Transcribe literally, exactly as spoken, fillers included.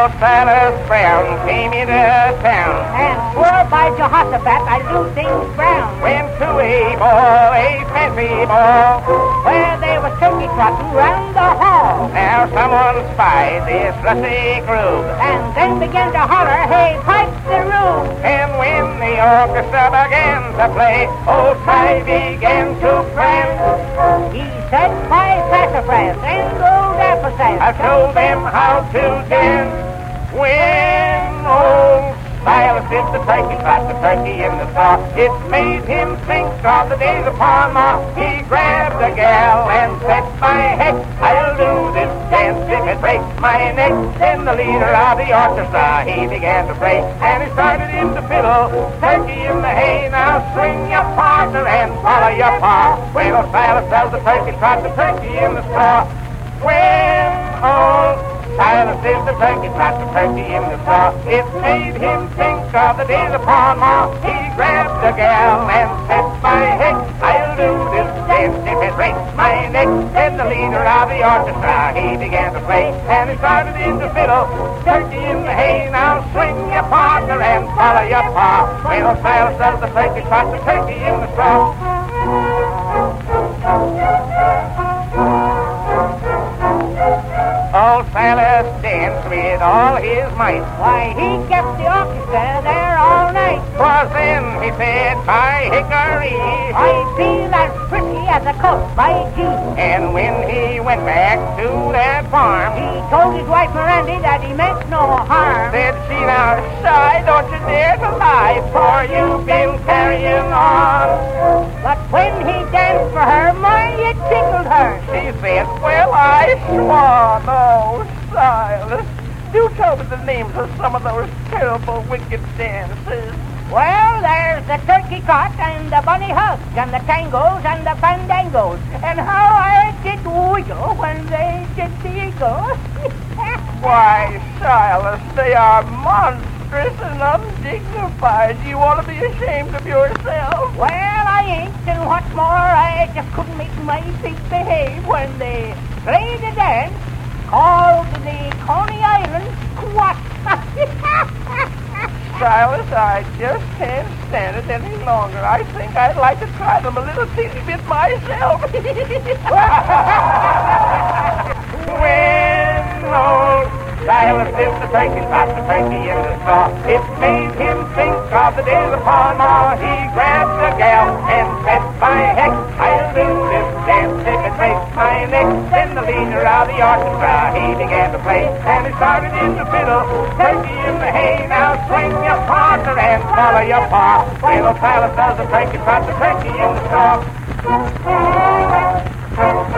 Old Silas Brown came into town and swore by Jehoshaphat I'd do things brown. Went to a ball, a fancy ball, where they was turkey trotting round the hall. Now someone spied this rusty groove, and then began to holler, hey, pipe the room. And when the orchestra began to play, old Ty began to pray. He said, by sassafras and gold apple sass, I told them how to dance. When old Silas did the turkey, got the turkey in the straw, it made him think of the days upon law. He grabbed a gal and said, by heck, I'll do this dance if it breaks my neck. Then the leader of the orchestra, he began to play, and he started in the fiddle, turkey in the hay. Now swing your partner and follow your paw. When old Silas does the turkey trot, the turkey in the straw. When old Silas did the turkey trot, the turkey in the straw, it made him think of the days upon law. He grabbed the gal and said, by heck, I'll do this dance if it breaks my neck. Then the leader of the orchestra, he began to play, and he started in the fiddle, turkey in the hay. Now swing your partner and follow your paw. When old Silas does the turkey trot, the turkey in the straw. Old Silas danced with all his might. Why, he kept the orchestra there all night. 'Twas then he said, by hickory, I feel as pretty as a coat by G. And when he went back to that farm, he told his wife Mirandy that he meant no harm. Said she, now, shy, don't you dare to lie, for you've been carrying on. But when he danced for her, my, it tickled her. She said, well, I swore, no, Silas, do tell me the names of some of those terrible, wicked dances. Well, there's the turkey trot and the bunny hug and the tangos and the fandangos, and how I did wiggle when they did the eagle. Why, Silas, they are monstrous and undignified. You ought to be ashamed of yourself. Well, I ain't, and what's more, I just couldn't make my feet behave when they played a dance called the Coney Island Squat. Silas, I just can't stand it any longer. I think I'd like to try them a little teeny bit myself. When old Silas did the turkey trot, the turkey in the straw, it made him think of the days upon law. He grabbed the gal and said, by heck, I'll do this dance if it breaks my neck. Then the leader of the orchestra, he began to play, and he started in the fiddle, turkey in the hay. Now swing your partner and follow your paw. When old Silas does the turkey trot, the turkey in the straw.